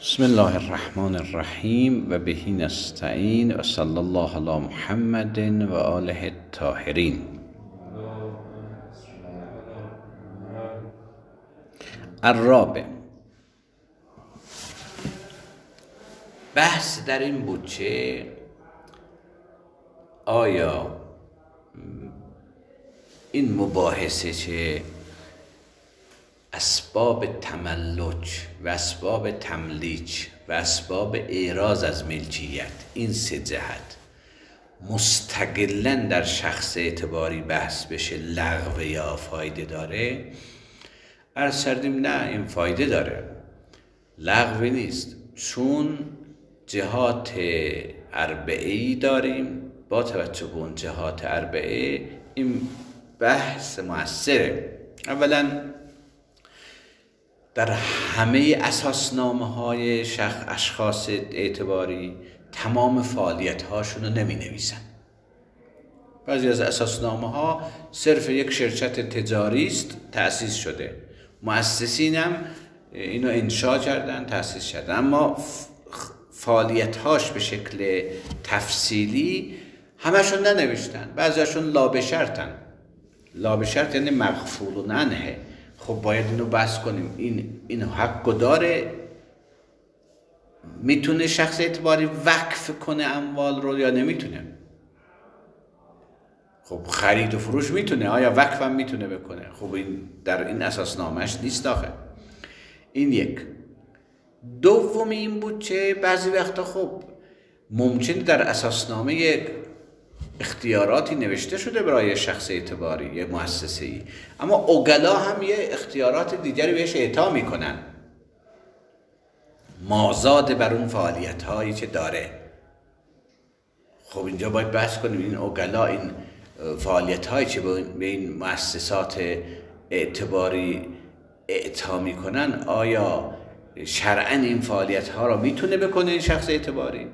بسم الله الرحمن الرحیم و بهی نستعین و صلی الله علی محمد و آله الطاهرین. الرابع، بحث در این بود که آیا این مباحثه که اسباب تملک و اسباب تملیک و اسباب اعراض از ملکیت، این سه جهت مستقلاً در شخص اعتباری بحث بشه لغو یا فایده داره؟ عرض کردیم نه، این فایده داره، لغوی نیست، چون جهات اربعه‌ای داریم. با توجه به اون جهات اربعه این بحث مؤثره. اولا در همه اساسنامه‌های اشخاص اعتباری تمام فعالیت‌هاشون رو نمی‌نویسن. بعضی از اساسنامه‌ها صرف یک شرکت تجاری است، تأسیس شده، مؤسسین هم اینو انشا کردن، تأسیس کردن، اما فعالیت‌هاش به شکل تفصیلی همشون ننوشتن. بعضیاشون لابشرطن. لابشرط یعنی مغفول عنه. خب باید اینو بحث کنیم، این حقو داره، میتونه شخص اعتباری وقف کنه اموال رو یا نمیتونه؟ خب خرید و فروش میتونه، آیا وقف هم میتونه بکنه؟ خب این در این اساسنامه‌اش نیست آخه. این یک. دوم این بود که بعضی وقتا خب ممکنه در اساسنامه یک اختیاراتی نوشته شده برای شخص اعتباری یه مؤسسه‌ای، اما عقلا هم یه اختیارات دیگری بهش اعطا میکنن مازاد بر اون فعالیت‌هایی که داره. خب اینجا باید بحث کنیم این عقلا این فعالیت‌هایی که به این مؤسسات اعتباری اعطا میکنن آیا شرعاً این فعالیت‌ها رو میتونه بکنه این شخص اعتباری؟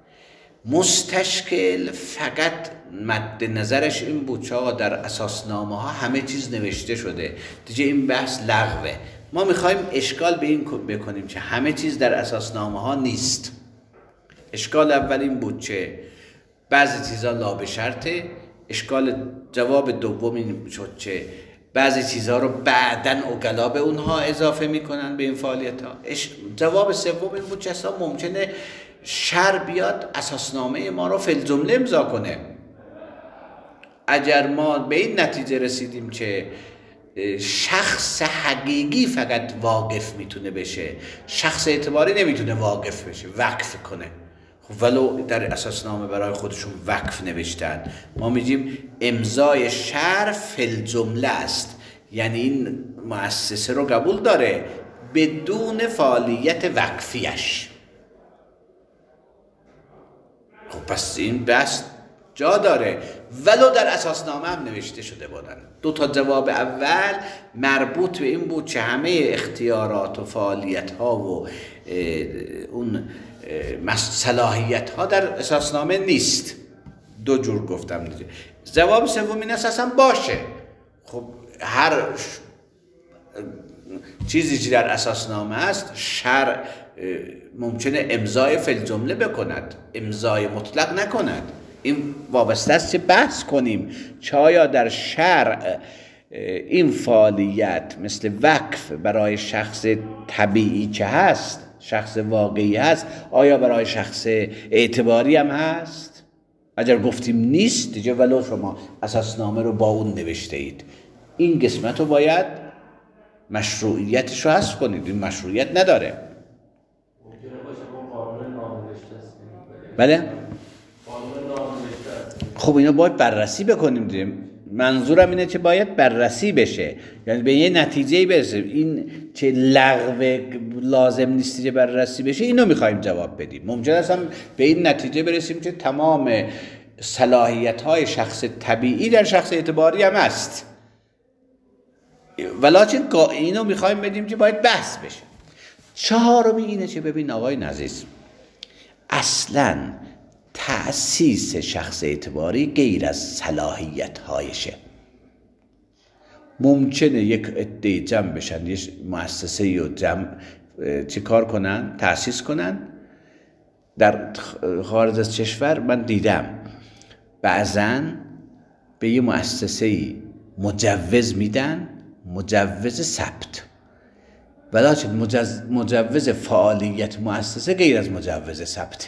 مستشکل فقط مد نظرش این بود که آقا در اساسنامه ها همه چیز نوشته شده، دیگه این بحث لغوه. ما میخوایم اشکال به این بکنیم که همه چیز در اساسنامه ها نیست. اشکال اول این بود که بعضی چیزا لا به شرطه. اشکال جواب دوم این شد که بعضی چیزها رو بعداً عقلا به اونها اضافه میکنن به این فعالیت ها. جواب سوم این بود که اصلا ممکنه شرع بیاد اساسنامه ما رو فی الجمله امضا کنه. اگر ما به این نتیجه رسیدیم که شخص حقیقی فقط واقف میتونه بشه، شخص اعتباری نمیتونه واقف بشه، وقف کنه، خب ولو در اساسنامه برای خودشون وقف نوشتن، ما میگیم امضای شرع فی الجمله است، یعنی این مؤسسه رو قبول داره بدون فعالیت وقفیش. خب پس این بحث جا داره، ولو در اساسنامه هم نوشته شده بودن. دو تا جواب اول مربوط به این بود که همه اختیارات و فعالیت ها و اون صلاحیت ها در اساسنامه نیست. دو جور گفتم دیگه. جواب سوم این است اصلا باشه. خب هر چیزی که در اساسنامه است شرع ممکنه امضای فی الجمله بکند، امضای مطلق نکند. این وابسته است که بحث کنیم که آیا در شرع این فعالیت مثل وقف برای شخص طبیعی که هست، شخص واقعی هست، آیا برای شخص اعتباری هم هست؟ اگر گفتیم نیست دیگه ولو شما اساسنامه رو با اون نوشته اید، این قسمت رو باید مشروعیتش رو حذف کنید. این مشروعیت نداره. بله؟ خب اینو باید بررسی بکنیم دیگه. منظورم اینه که باید بررسی بشه، یعنی به یه نتیجه‌ای برسیم. این که لغو لازم نیست که بررسی بشه، اینو میخوایم جواب بدیم. ممکن است هم به این نتیجه برسیم که تمام صلاحیت‌های شخص طبیعی در شخص اعتباری هم هست، ولیکن اینو میخوایم بدیم که باید بحث بشه. چهارمی اینه که ببین آقای عزیز، اصلاً تأسیس شخص اعتباری غیر از صلاحیت‌هایشه. ممکنه یک عده جمع بشن، یک مؤسسه رو جمع چی کار کنن؟ تأسیس کنن. در خارج از کشور من دیدم بعضاً به یه مؤسسه‌ای مجوز میدن، مجوز ثبت، ولیکن مجوز فعالیت مؤسسه غیر از مجوز ثبت.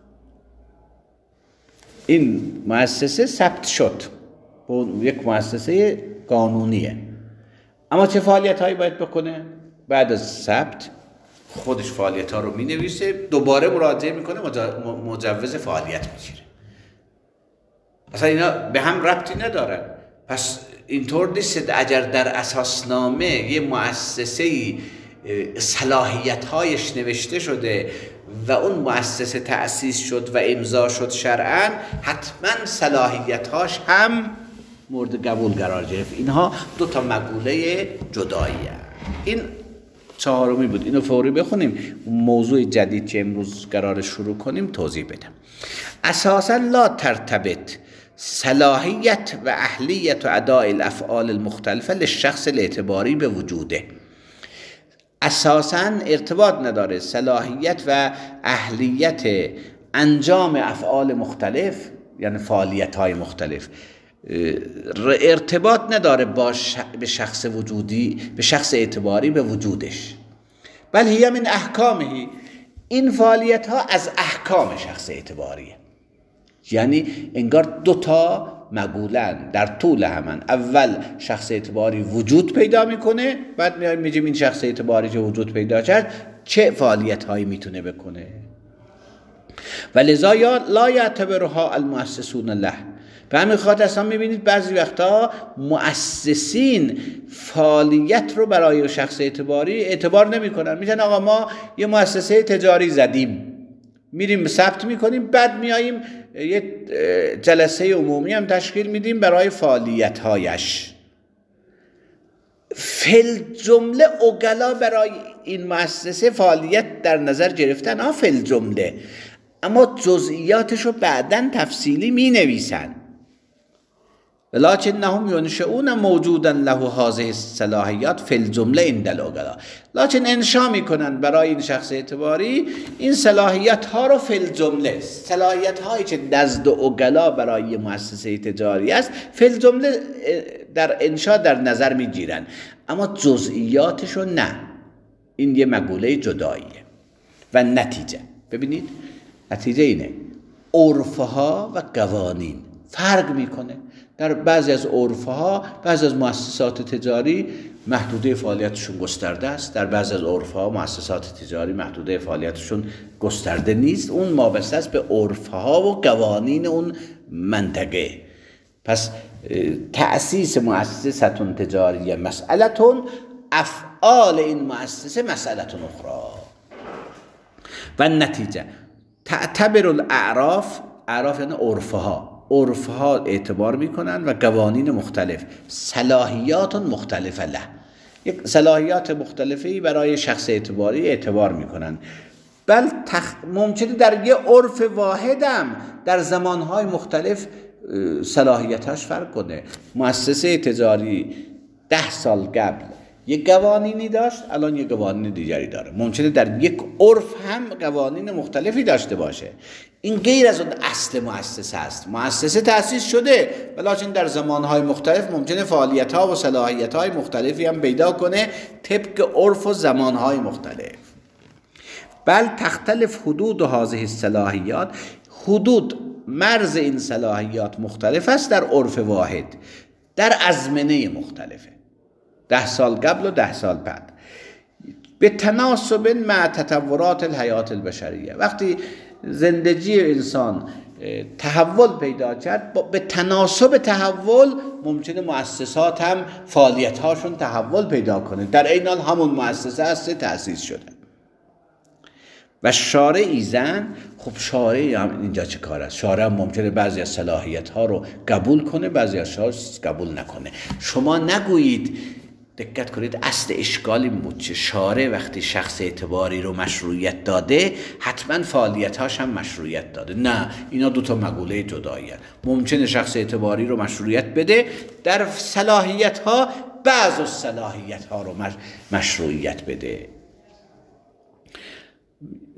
این مؤسسه ثبت شد، یک مؤسسه قانونیه، اما چه فعالیت هایی باید بکنه؟ بعد از ثبت خودش فعالیت ها رو می نویسه، دوباره مراجعه میکنه، مجوز فعالیت میگیره. اصلا اینا به هم ربطی ندارن. پس اینطور نیست اگر در اساسنامه یه مؤسسه‌ای صلاحیت‌هایش نوشته شده و اون مؤسسه تأسیس شد و امضا شد شرعاً، حتما صلاحیت‌هاش هم مورد قبول قرار گرفت. اینها دو تا مقوله جدایی هست. این چهارمی بود. اینو فوری بخونیم. موضوع جدید که امروز قرار شروع کنیم توضیح بدم. اساساً لا ترتبط صلاحیت و اهلیت و اداء الافعال المختلفه للشخص الاعتباری به وجوده. اساساً ارتباط نداره صلاحیت و اهلیت انجام افعال مختلف، یعنی فعالیت های مختلف، ارتباط نداره به شخص وجودی، به شخص اعتباری به وجودش، بل هی من احکامه. این فعالیت ها از احکام شخص اعتباریه. یعنی انگار دو تا مقولن در طول همان. اول شخص اعتباری وجود پیدا میکنه، بعد میگیم این شخص اعتباری که وجود پیدا کرد چه فعالیت هایی میتونه بکنه. و لذا لا یعتبرها المؤسسون له. به همین خاطر اصلا میبینید بعضی وقتا مؤسسین فعالیت رو برای شخص اعتباری اعتبار نمی کنن. میگن آقا ما یه مؤسسه تجاری زدیم، میریم ثبت میکنیم، بعد میاییم یه جلسه عمومی هم تشکیل میدیم برای فعالیت هایش. فل جمله اوگلا برای این مؤسسه فعالیت در نظر گرفتن، فل جمله، اما جزئیاتش رو بعداً تفصیلی می نویسن. ولکنهم ینشئون موجودا له هذه الصلاحیات فی الجمله عند الاوگلا. لکن انشا میکنن برای این شخص اعتباری این صلاحیت ها رو فی الجمله، صلاحیت هایی که نزد اوگلا برای مؤسسه تجاری است فی الجمله در انشا در نظر میگیرن، جزئیاتش جزئیاتشو نه. این یه مقوله جداییه. و نتیجه، ببینید نتیجه اینه، عرفها و قوانین فرق میکنه. در بعضی از عرفها، بعضی از مؤسسات تجاری محدوده فعالیتشون گسترده است، در بعضی از عرفها مؤسسات تجاری محدوده فعالیتشون گسترده نیست. اون وابسته است به عرفها و قوانین اون منطقه. پس تأسیس مؤسسه تجاری مسئلتون، افعال این مؤسسه مسئلتون اخرى. و نتیجه تعتبر الاعراف، اعراف یعنی عرفها اعتبار میکنن و قوانین مختلف، صلاحیات مختلفه له، یک صلاحیات مختلفی برای شخص اعتباری اعتبار میکنن. بل ممکنه در یه عرف واحدم در زمانهای مختلف صلاحیتاش فرق کنه. مؤسسه تجاری 10 سال قبل یک قوانینی داشت، الان یک قوانین دیگری داره. ممکنه در یک عرف هم قوانین مختلفی داشته باشه. این غیر از اون اصل مؤسسه است. مؤسسه تأسیس شده، ولیکن در زمانهای مختلف ممکنه فعالیت‌ها و صلاحیت‌های مختلفی هم پیدا کنه طبق عرف و زمانهای مختلف. بل تختلف حدود هذه الصلاحیات، حدود مرز این صلاحیات مختلف است در عرف واحد، در ازمنه مختلفه، 10 سال قبل و 10 سال بعد، به تناسب مع تطورات الحیات البشریه. وقتی زندگی انسان تحول پیدا کرد، به تناسب تحول ممکنه مؤسسات هم فعالیت‌هاشون تحول پیدا کنه، در این حال همون مؤسسه است تأسیس شده. و شارع ایزن، خب شارع هم اینجا چه کار است؟ شارع هم ممکنه بعضی از صلاحیت‌ها رو قبول کنه، بعضی از قبول نکنه. شما نگویید، دقت کنید، اصل اشکال این بود که شارع وقتی شخص اعتباری رو مشروعیت داده حتما فعالیت‌هاش هم مشروعیت داده. نه، اینا دو تا مقوله جدایی هستند. ممکنه شخص اعتباری رو مشروعیت بده، در صلاحیت‌ها بعض از صلاحیت‌ها رو مشروعیت بده.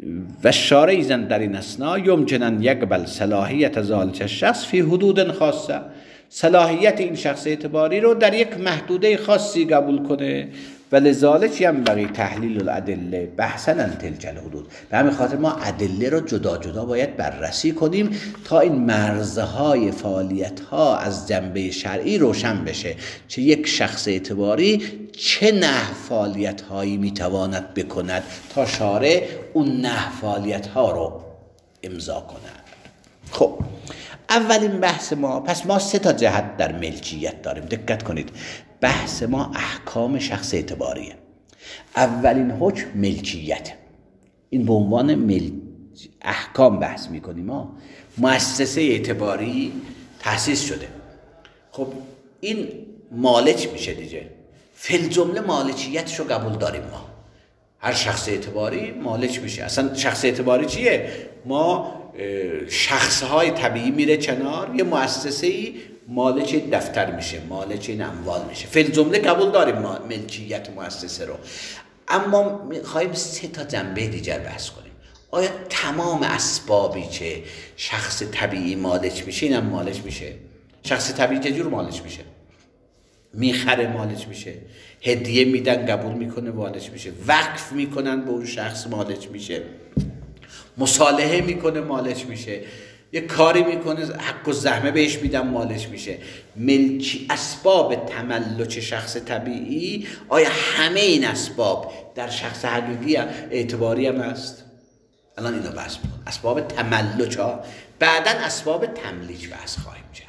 و شارع ایزن در این اسنا یمکنن یقبل صلاحیت ذالک الشخص فی حدود خاصه، صلاحیت این شخص اعتباری رو در یک محدوده خاصی قبول کنه. و لذالک ینبغی تحلیل الادله بحثا عن تلک الحدود. به همین خاطر ما ادله رو جدا جدا باید بررسی کنیم تا این مرزهای فعالیت‌ها از جنبه شرعی روشن بشه، چه یک شخص اعتباری چه نحو فعالیت‌هایی میتواند بکند تا شارع اون نحو فعالیت‌ها رو امضا کند. خب اولین بحث ما، پس ما 3 جهت در ملکیت داریم، دقت کنید. بحث ما احکام شخص اعتباریه. اولین حکم ملکیت، این به عنوان احکام بحث میکنیم. ما مؤسسه اعتباری تأسیس شده، خب این مالک میشه دیگه. فی الجمله مالکیتش رو قبول داریم ما. هر شخص اعتباری مالک میشه. اصلا شخص اعتباری چیه؟ ما شخصهای طبیعی میره کنار، یه مؤسسه‌ای مالک دفتر میشه، مالک این اموال میشه. فی الجمله قبول داریم ما ملکیت مؤسسه رو، اما میخوایم 3 جنبه دیگر بحث کنیم. آیا تمام اسبابی که شخص طبیعی مالک میشه اینم مالک میشه؟ شخص طبیعی چه جور مالک میشه؟ میخره مالک میشه، هدیه میدن قبول میکنه مالک میشه، وقف میکنن به اون شخص مالک میشه، مصالحه میکنه مالک میشه، یه کاری میکنه حق و زحمه بهش میدن مالک میشه. ملکی اسباب تملک شخص طبیعی، آیا همه این اسباب در شخص حقیقی اعتباری هم هست؟ الان اینو بحث میکنم، اسباب تملک ها. بعدن اسباب تملیک بحث خواهیم کرد.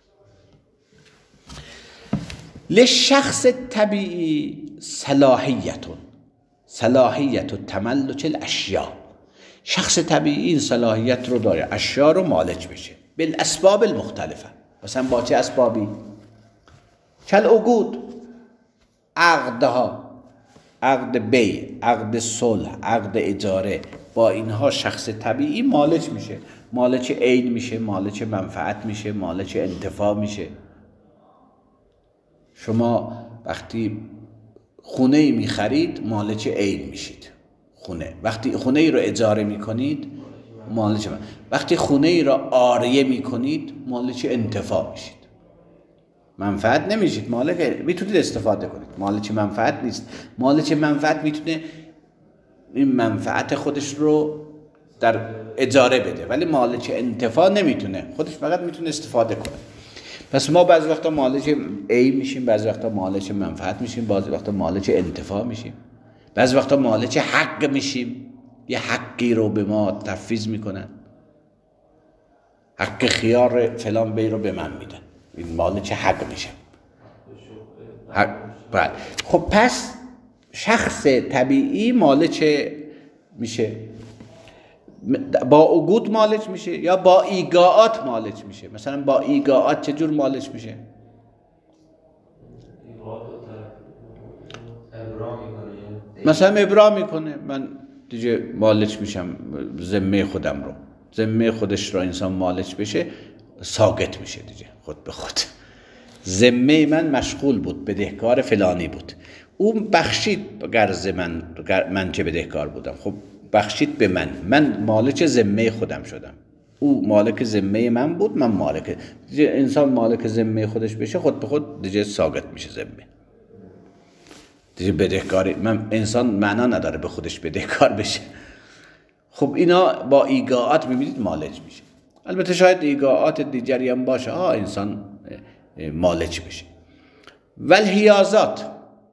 لشخص طبیعی صلاحیت تملک الاشیاء. شخص طبیعی این صلاحیت رو داره اشیا رو مالک بشه بالاسباب المختلفه. مثلا با چه اسبابی؟ کل عقود، عقدها، عقد بیع، عقد صلح، عقد اجاره، با اینها شخص طبیعی مالک میشه. مالک عین میشه، مالک منفعت میشه، مالک انتفاع میشه. شما وقتی خونه ای میخرید مالک عین میشید. وقتی خونه ای رو اجاره میکنید مالک، وقتی خونه ای رو عاریه میکنید مالک انتفاع میشید. منفعت نمیشید، مالک میتونید استفاده کنید. مالک منفعت نیست. مالک منفعت میتونه این منفعت خودش رو در اجاره بده، ولی مالک انتفاع نمیتونه، خودش فقط میتونه استفاده کنه. پس ما بعضی وقتا مالک عین میشیم، بعضی وقتا مالک منفعت میشیم، بعضی وقتا مالک انتفاع میشیم، بعضی وقتا مالک حق میشیم. یه حقی رو به ما تفویض میکنن، حق خیار فلان بی رو به من میدن، این مالک حق میشه. بله. خب پس شخص طبیعی مالک میشه، با عقود مالک میشه یا با ایگاعات مالک میشه. مثلا با ایگاعات چجور مالک میشه؟ مثلا ابرا میکنه، من دیگه مالک میشم ذمه خودم رو. ذمه خودش رو انسان مالک بشه ساقط میشه دیگه خود به خود. ذمه من مشغول بود، بدهکار فلانی بود، اون بخشید قرض من که بدهکار بودم، خب بخشید به من مالک ذمه خودم شدم. او مالک ذمه من بود، من مالک. انسان مالک ذمه خودش بشه خود به خود دیگه ساقط میشه ذمه دیگه. بدهکاری من انسان معنا نداره به خودش بدهکار بشه. خب اینا با ایگاعات میبینید مالک میشه. البته شاید ایگاعات دیگری هم باشه انسان مالک بشه. والحیازات،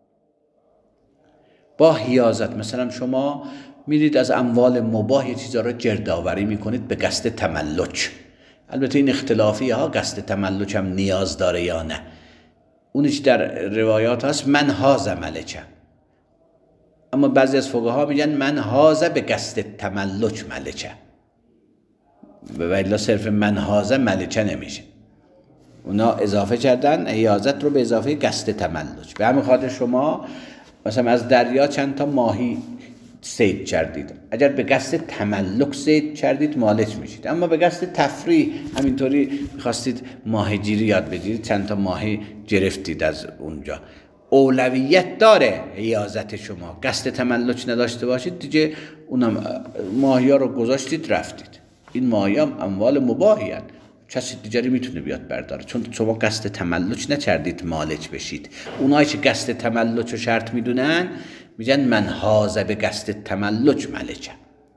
با حیازت مثلا شما میرید از اموال مباح یه چیزا رو گردآوری میکنید به قصد تملک. البته این اختلافی ها قصد تملک هم نیاز داره یا نه. اونش در روایات هست من هازه ملکه، اما بعضی از فقها میگن من هازه به قصد تملک ملکه، و الا صرف من هازه ملکه نمیشه. اونا اضافه کردن حیازت رو به اضافه قصد تملک. به همین خاطر شما مثلا از دریا چند تا ماهی صید کردید، اگر به قصد تملک صید کردید مالک میشید، اما به قصد تفریح همینطوری میخواستید ماهیگیری یاد بگیرید چند تا ماهی گرفتید از اونجا، اولویت داره حیازت شما. قصد تملک نداشته باشید دیگه اونم ماهی ها رو گذاشتید رفتید. این ماهی هم اموال مباهی هست، کسی دیگری میتونه بیاد برداره، چون شما قصد تملک نکردید مالک بشید. اونایی که قصد تملک رو شرط میدونن میگن من حاضر به قصد تملک ملکم.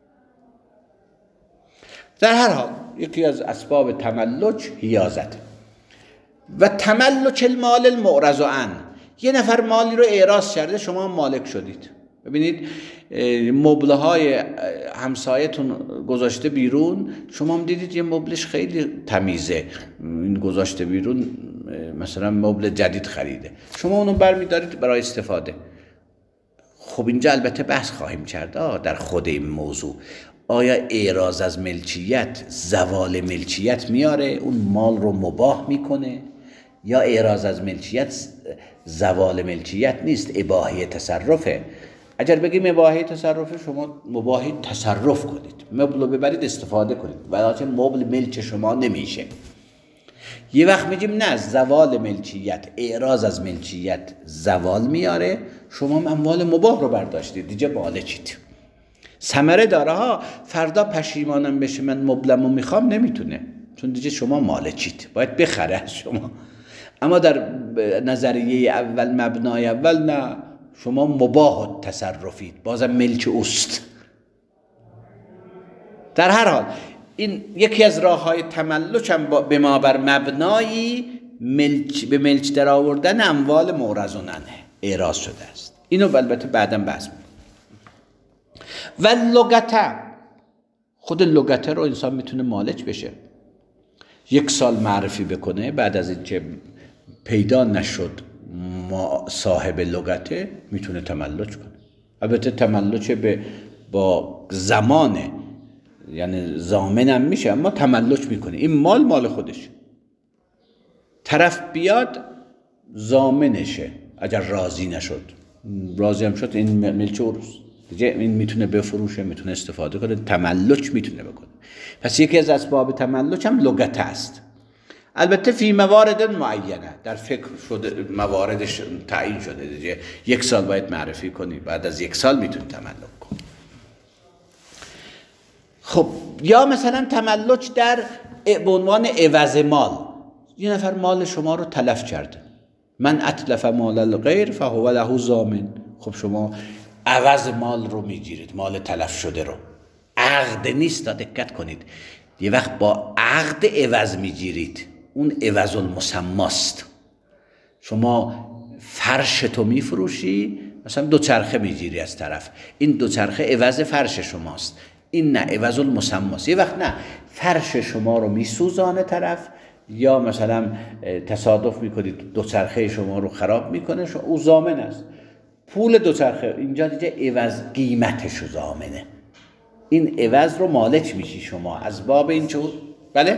در هر حال یکی از اسباب تملک حیازت. و تملک المال المعرض عنه، یه نفر مالی رو اعراض کرده، شما مالک شدید. ببینید مبله های همسایتون گذاشته بیرون، شما هم دیدید یه مبلش خیلی تمیزه، این گذاشته بیرون، مثلا مبل جدید خریده، شما اونو برمیدارید برای استفاده. خب اینجا البته بحث خواهیم کرد در خود این موضوع، آیا اعراض از ملکیت زوال ملکیت میاره، اون مال رو مباح میکنه، یا اعراض از ملکیت زوال ملکیت نیست، اباحه تصرفه. اگر بگیم اباحه تصرفه، شما مباحی تصرف کنید، مبل رو ببرید استفاده کنید، ولی مبل ملک شما نمیشه. یه وقت میگیم نه، زوال ملکیت، اعراض از ملکیت زوال میاره، شما اموال مباح رو برداشتید، دیگه مالکید. ثمره داره ها، فردا پشیمانم بشه من مبلمو میخوام، نمیتونه، چون دیگه شما مالکید، باید بخره از شما. اما در نظریه اول، مبنای اول، نه، شما مباح تصرفید، بازم ملک اوست. در هر حال این یکی از راه‌های تملک هم به ما بر مبنای به ملک در آوردن اموال معرض عنه اعراض شده است. اینو البته بعداً بحث می‌کنم. و لغته، خود لغته رو انسان میتونه مالک بشه. 1 سال معرفی بکنه، بعد از اینکه پیدا نشد صاحب لغته، میتونه تملک کنه. البته تملک با زمانه، یعنی ضامنم میشه، اما تملک میکنه. این مال خودشه، طرف بیاد ضامنشه. اگر راضی نشد، راضی هم شد، این ملک اوست دیگه، این میتونه بفروشه، میتونه استفاده کنه، تملک میتونه بکنه. پس یکی از اسباب تملک هم لغت است. البته فی موارد معینه، در فکر شده، مواردش تعیین شده دیگه. 1 سال باید معرفی کنی، بعد از 1 سال میتونی تملک کنی. خب یا مثلا تملک در به عنوان عوض مال، یه نفر مال شما رو تلف کرده، من اتلف مال الغیر فهو له ضامن. خب شما عوض مال رو میگیرید، مال تلف شده رو. عقد نیست، دقت کنید، یه وقت با عقد عوض میگیرید، اون عوض المسماست. شما فرش تو میفروشی، مثلا 2 چرخه میگیری از طرف، این 2 چرخه عوض فرش شماست، این نه، عوض المسماست. یه وقت نه، فرش شما رو میسوزانه طرف، یا مثلا تصادف میکنید 2 چرخه شما رو خراب میکنه، او ضامن است. پول 2 چرخه اینجا دیگه عوض قیمتش ضامنه، این عوض رو مالک میشی شما از باب این چون بله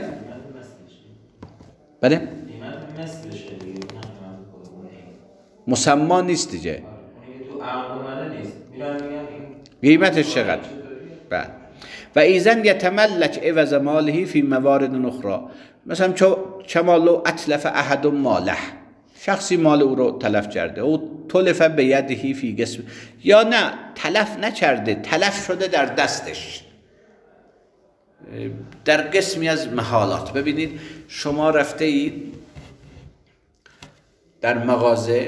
مسما نیست دیگه، قیمتش چقدر. بله. و ایزن یتملک عوض ماله فی موارد اخرى، مثلا چمالو اتلف احد ماله، شخصی مال او رو تلف کرده، او تلف به یده فی قسم، یا نه تلف نکرده، تلف شده در دستش در قسمی از محالات. ببینید شما رفته اید در مغازه،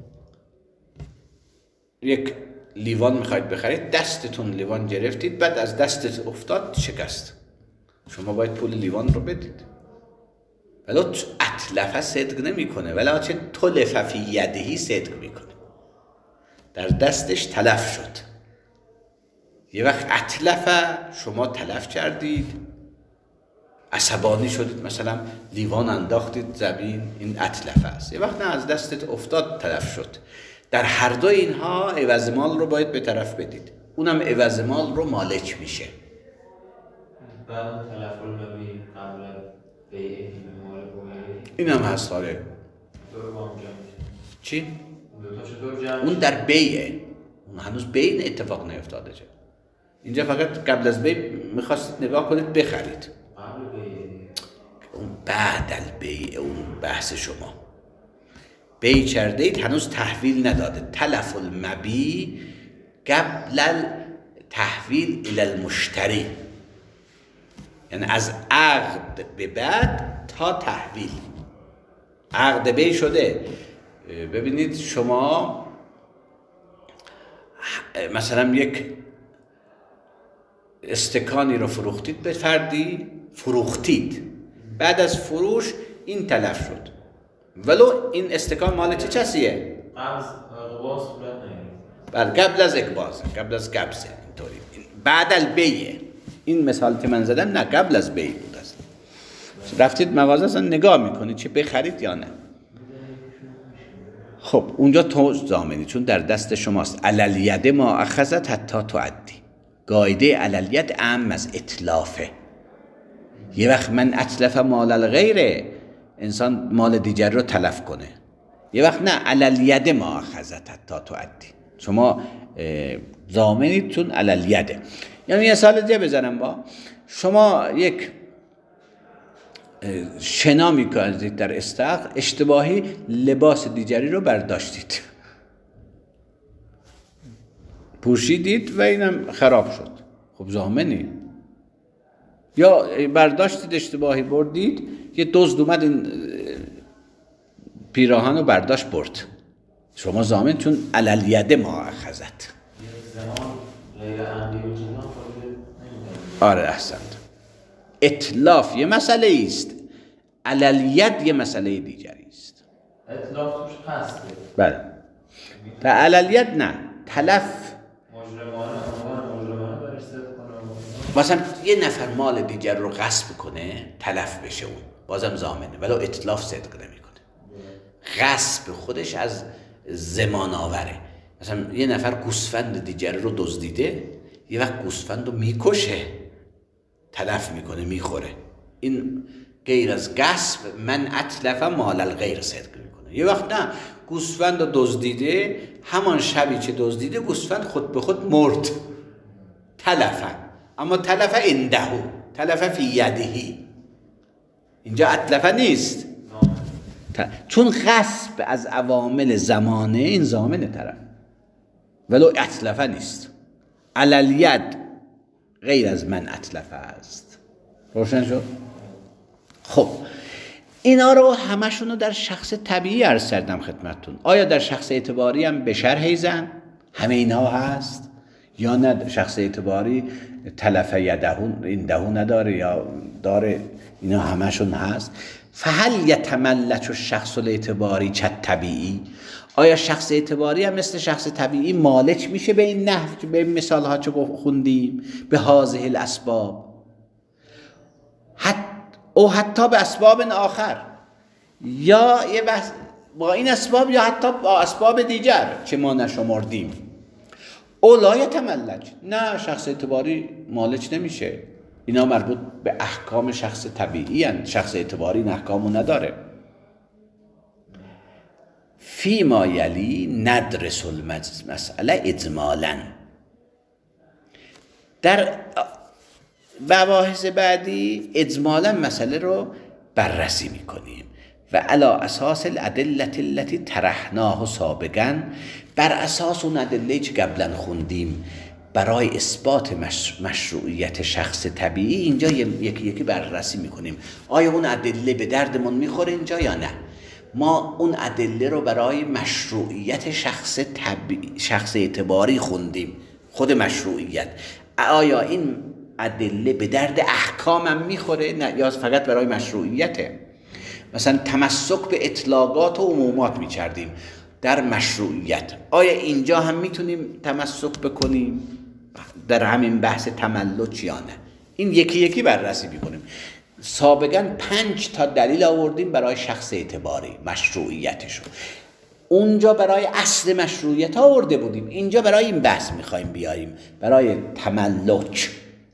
یک لیوان میخواید بخرید، دستتون لیوان گرفتید، بعد از دستت افتاد شکست، شما باید پول لیوان رو بدید. ولو اتلفه صدق نمی کنه، ولو چه تلف فی یدهی صدق میکنه، در دستش تلف شد. یه وقت اتلفه، شما تلف کردید، عصبانی شدید، مثلا لیوان انداختید زمین، این اتلفه است. یه وقت نه، از دستت افتاد تلف شد. در هر دو اینها عوض مال رو باید به طرف بدید، اونم عوض مال رو مالک میشه. بعد تلف المبی قبل بیعه مال این هم هست. آره. چی؟ اون اون در بیعه، اون هنوز بیع اتفاق نیفتاده چه. اینجا فقط قبل از بیع میخواستید نگاه کنید بخرید، اون بعد البیع، اون بحث شما. بیع کرده اید، هنوز تحویل نداده. تلف المبی قبل تحویل الی المشتری، یعنی از عقد به بعد تا تحویل. عقد بی شده. ببینید شما مثلا یک استکانی رو فروختید به فردی، فروختید، بعد از فروش این تلف شد، ولو این استکان مال چه کسیه؟ اقباض صورت نگرفت. بله، قبل از اقباض، قبل از قبضه، اینطوری. بعد البیع، این مثال که من زدم نه، قبل از بیع بود است. رفتید مغازه اصلا نگاه میکنید چه بخرید یا نه. خب اونجا تو ضامنی، چون در دست شماست. علالید ما اخذت حتی تعدی. قاعده علالید عام از اتلافه. یه وقت من اتلف مال الغیر، انسان مال دیگر رو تلف کنه. یه وقت نه، علالید ما اخذت حتی تعدی. شما ضامنید چون علالیده. یعنی یه مثال دیگه بزنم، با شما یک شنا میکنید در استخر، اشتباهی لباس دیگری رو برداشتید، پوشیدید و اینم خراب شد، خب ضامنی. یا برداشتید اشتباهی بردید، یه دزد اومد این پیراهن رو برداشت برد، شما ضامن چون علالید ما اخذت. آره احسنت. اتلاف یه مسئله است، علالید یه مسئله دیگری است. اتلاف توش قصده. بله. تا علالید نه، تلف. مجرمانه برش صدق کنه. مثلا یه نفر مال دیگر رو غصب کنه، تلف بشه اون، بازم ضامنه، ولی اتلاف صدق نمیکنه. غصب خودش از زمان آوره. مثلا یه نفر گوسفند دیگر رو دزدیده، یه وقت گوسفند رو میکشه، تلف میکنه، میخوره، این غیر از غصب من اتلف مال الغیر صدق میکنه. یه وقت نه، گوسفند رو دزدیده، همان شبی که دزدیده گوسفند خود به خود مرد، تلف، اما تلف عنده، تلف فی یدهی، اینجا اتلف نیست، چون غصب از عوامل زمانه، این ضامن طرف، ولو اتلف نیست. علالید غیر از من اتلف است. روشن شد؟ خب اینا رو همشون رو در شخص طبیعی عرض کردم خدمتتون. آیا در شخص اعتباری هم به شرح ایزن همه اینا هست یا نه؟ شخص اعتباری تلف یدهون این دهون نداره یا داره؟ اینا همشون هست. فهل یتملک الشخص الاعتباری کالطبیعی، آیا شخص اعتباری هم مثل شخص طبیعی مالک میشه به این نحو که به مثال ها چه خوندیم، به هذه الاسباب او حتی به اسباب آخر، یا یه بحث با این اسباب یا حتی با اسباب دیگر که ما نشمردیم. او لا یتملک، نه شخص اعتباری مالک نمیشه، اینا مربوط به احکام شخص طبیعی هستند، شخص اعتباری این احکامو نداره. فی ما یلی ندرس المسئله اجمالا، در مباحث بعدی اجمالا مسئله رو بررسی میکنیم و علی اساس الادله التي طرحناه سابقا، بر اساس اون ادله که قبلا خوندیم برای اثبات مشروعیت شخص طبیعی، اینجا یکی یکی بررسی میکنیم. آیا اون ادله به دردمون میخوره اینجا یا نه؟ ما اون ادله رو برای مشروعیت شخص اعتباری خوندیم، خود مشروعیت. آیا این ادله به درد احکامم میخوره نه یا فقط برای مشروعیته؟ مثلا تمسک به اطلاقات و عمومات میکردیم در مشروعیت، آیا اینجا هم میتونیم تمسک بکنیم در همین بحث تملک یا نه؟ این یکی یکی بررسی میکنیم. سابقا 5 تا دلیل آوردیم برای شخص اعتباری مشروعیتشو، اونجا برای اصل مشروعیت آورده بودیم، اینجا برای این بحث میخوایم بیاریم، برای تملک.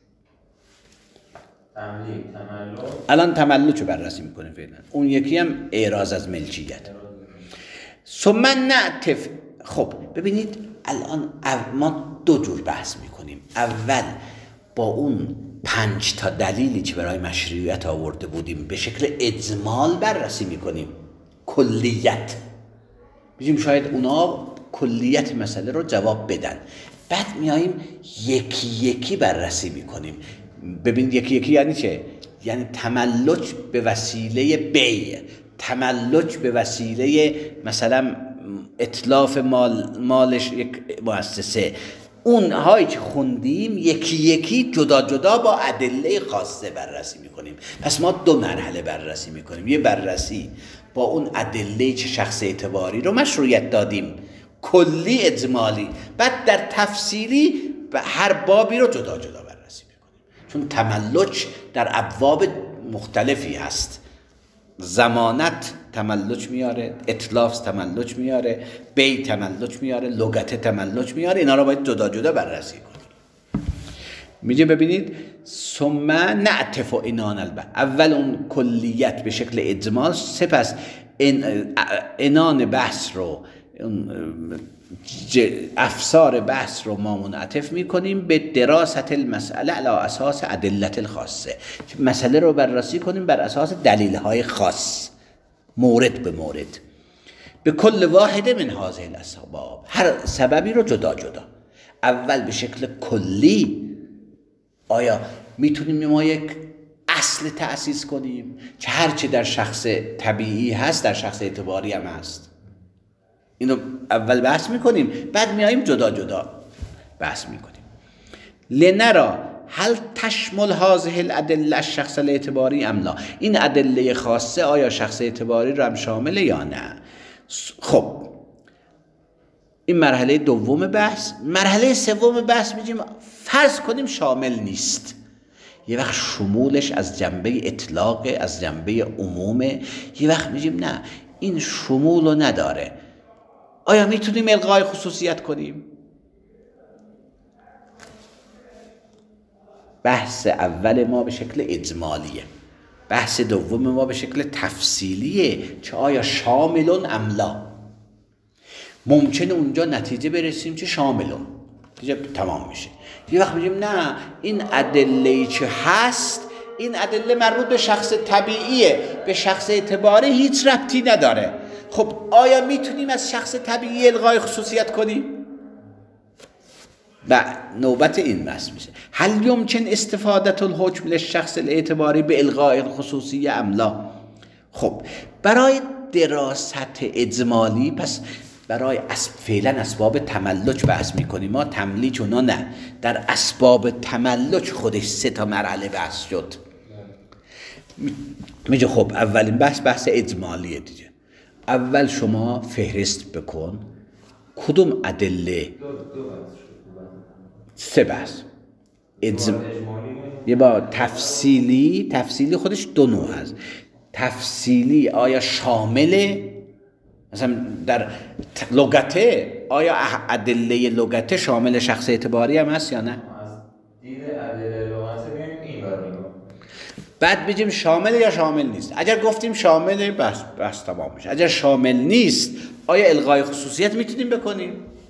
الان تملک رو بررسی میکنیم فعلا، اون یکی هم اعراض از ملکیت. ثم نعتف. خب ببینید الان ما 2 جور بحث میکنیم. اول با اون 5 تا دلیلی که برای مشروعیت آورده بودیم به شکل اجمال بررسی میکنیم، کلیت. بگیم شاید اونا کلیت مسئله رو جواب بدن. بعد میاییم یکی یکی بررسی میکنیم. ببین یکی یکی یعنی چه؟ یعنی تملک به وسیله بیع، تملک به وسیله مثلا اتلاف مالش یک مؤسسه. اون هایی که خوندیم یکی یکی جدا جدا با ادله خاصه بررسی میکنیم. پس ما 2 مرحله بررسی میکنیم. یه بررسی با اون ادله چه شخص اعتباری رو مشروعیت دادیم، کلی اجمالی، بعد در تفصیلی هر بابی رو جدا جدا بررسی میکنیم. چون تملک در ابواب مختلفی هست. ضمانت تملک میاره، اتلاف تملک میاره، بی تملک میاره، لغت تملک میاره. اینا رو باید جدا جدا بررسی کنیم. میگه ببینید ثم نعتف عنان البحث، اول اون کلیت به شکل اجمال، سپس عنان بحث رو، افسار بحث رو ما منعطف میکنیم به دراست المسئله علی اساس ادلت الخاصه. مسئله رو بررسی کنیم بر اساس دلیل های خاص، مورد به مورد، به کل واحد من هذه الاسباب، هر سببی رو جدا جدا. اول به شکل کلی آیا میتونیم ما یک اصل تأسیس کنیم که هرچی در شخص طبیعی هست در شخص اعتباری هم هست؟ اینو اول بحث میکنیم، بعد میاییم جدا جدا بحث میکنیم. لنرا هل تشمل هذه الادله الشخص الاعتباری ام لا، این ادله خاصه آیا شخص اعتباری رو هم شامله یا نه؟ خب این مرحله دوم بحث. مرحله سوم بحث میگیم فرض کنیم شامل نیست. یه وقت شمولش از جنبه اطلاق، از جنبه عمومه. یه وقت میگیم نه این شمول رو نداره. آیا میتونیم الغای خصوصیت کنیم؟ بحث اول ما به شکل اجمالیه، بحث دوم ما به شکل تفصیلیه که آیا شاملون ام لا. ممکنه اونجا نتیجه برسیم که شاملون، دیگه تمام میشه. یه وقت میگیم نه این ادله‌ای که هست، این ادله مربوط به شخص طبیعیه، به شخص اعتباری هیچ ربطی نداره. خب آیا میتونیم از شخص طبیعی الغای خصوصیت کنیم؟ و نوبت این بحث میشه هل یمکن استفاده الحکم للشخص الاعتباری به الغای خصوصیه ام لا. خب برای دراست اجمالی، پس برای فعلا اسباب تملک بحث میکنیم ما، تملیک اونا نه. در اسباب تملک خودش 3 مرحله بحث شد. میگه خب اولین بحث اجمالیه دیگه. اول شما فهرست بکن کدوم ادله. 3 بحث یه با تفصیلی خودش 2 نوع هست. تفصیلی آیا شامله، مثلا در لغته آیا ادله لغته شامل شخص اعتباری هم هست یا نه؟ از دید ادله لغته بیاییم این بار نگاه، بعد بگیم شامل یا شامل نیست. اگر گفتیم شامله بس تمام میشه. اگر شامل نیست آیا الغای خصوصیت میتونیم بکنیم؟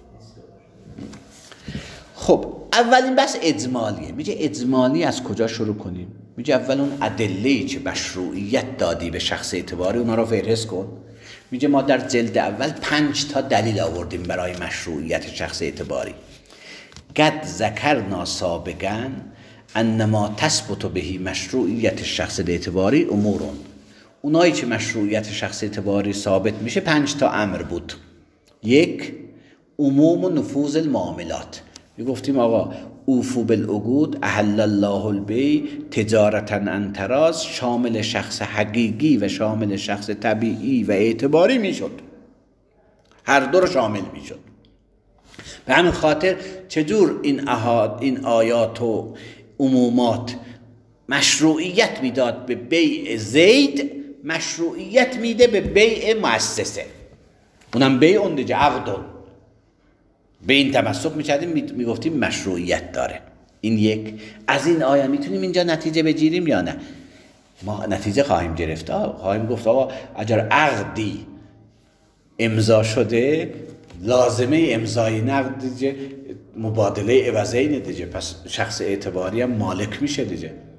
خب اولین بحث اجمالیه. میگه اجمالی از کجا شروع کنیم؟ میگه اول اون ادله‌ای که مشروعیت دادی به شخص اعتباری اونا رو فهرست کن. میگه ما در جلد اول 5 تا دلیل آوردیم برای مشروعیت شخص اعتباری. قد ذکرنا سابقا انما تثبت بهی مشروعیت شخص اعتباری امورون. اونایی که مشروعیت شخص اعتباری ثابت میشه 5 تا امر بود. 1 عموم و نفوذ المعاملات. گفتیم آقا اوفو بالعقود احل الله البیع تجارتا عن تراض، شامل شخص حقیقی و شامل شخص طبیعی و اعتباری میشد، هر دو رو شامل میشد. به همین خاطر چجور این آیات و عمومات مشروعیت میداد به بیع زید، مشروعیت میده به بیع مؤسسه، اونم بیع اون دیگه عقدون. به این تمسک می‌کردیم، میگفتیم مشروعیت داره. این 1. از این آیه میتونیم اینجا نتیجه بگیریم یا نه؟ ما نتیجه خواهیم گرفت. خواهیم گفت آقا اگر عقدی امضا شده لازمه امضای نقد دیگه مبادله عوضین دیگه، پس شخص اعتباری هم مالک میشه دیگه.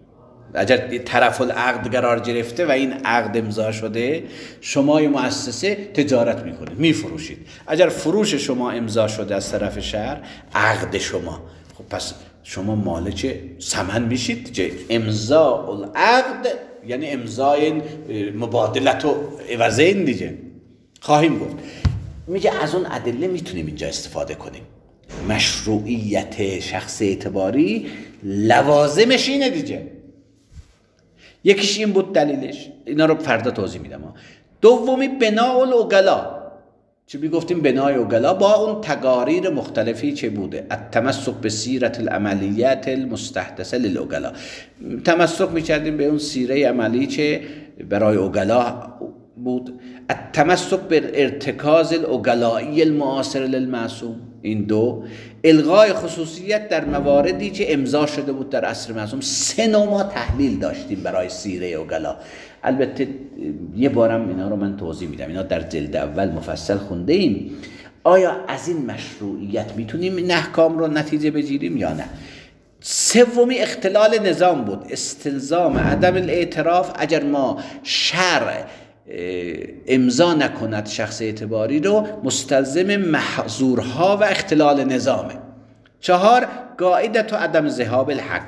اگر طرف العقد قرار گرفته و این عقد امضا شده، شما مؤسسه تجارت میکنید، میفروشید. اگر فروش شما امضا شده از طرف شهر، عقد شما، خب پس شما مالک ثمن میشید دیگه. امضاء العقد یعنی امضای مبادلت و عوضین دیگه. خواهیم گفت. میگه از اون ادله میتونیم اینجا استفاده کنیم. مشروعیت شخص اعتباری لوازمش اینه دیگه. یکیش این بود دلیلش، اینا رو فردا توضیح میدم. دومی بناء العقلا، چه میگفتیم بنای عقلا با اون تقاریر مختلفی چه بوده؟ التمسک به سیرت العملیات المستحدثه للعقلا، تمسک میکردیم به اون سیره عملی چه برای عقلا بود. التمسک به ارتکاز العقلایی المعاصر للمعصوم، این دو. الغای خصوصیت در مواردی که امضا شده بود در عصر معصوم. 3 نوع ما تحلیل داشتیم برای سیره عقلا. البته یه بارم اینا رو من توضیح میدم، اینا در جلد اول مفصل خونده ایم. آیا از این مشروعیت میتونیم این احکام رو نتیجه بگیریم یا نه؟ سومی اختلال نظام بود، استلزام عدم الاعتراف اگر ما شرع امضا نکند شخص اعتباری رو، مستلزم محظورها و اختلال نظامه. 4 قاعده عدم ذهاب الحق،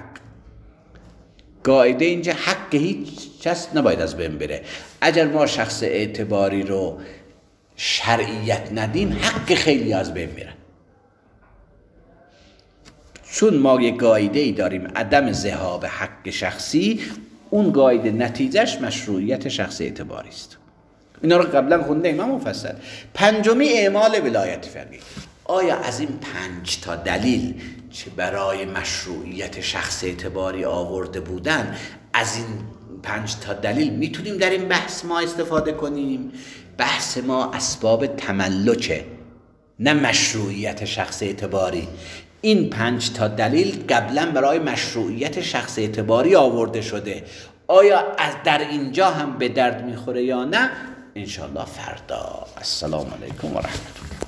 قاعده اینجا حق هیچ کس نباید از بین بره. اگر ما شخص اعتباری رو شرعیت ندیم، حق خیلی از بین میره. چون ما یک قاعده ای داریم عدم ذهاب حق شخصی، اون قاعده نتیجهش مشروعیت شخص اعتباری است. اینا رو قبلا خونده ایم مفصل. 5 اعمال ولایت فقیه. آیا از این 5 تا دلیل که برای مشروعیت شخص اعتباری آورده بودن، از این 5 تا دلیل میتونیم در این بحث ما استفاده کنیم؟ بحث ما اسباب تملکه، نه مشروعیت شخص اعتباری. این 5 تا دلیل قبلا برای مشروعیت شخص اعتباری آورده شده. آیا از در اینجا هم به درد میخوره یا نه؟ انشاءالله فردا. السلام علیکم و رحمت الله.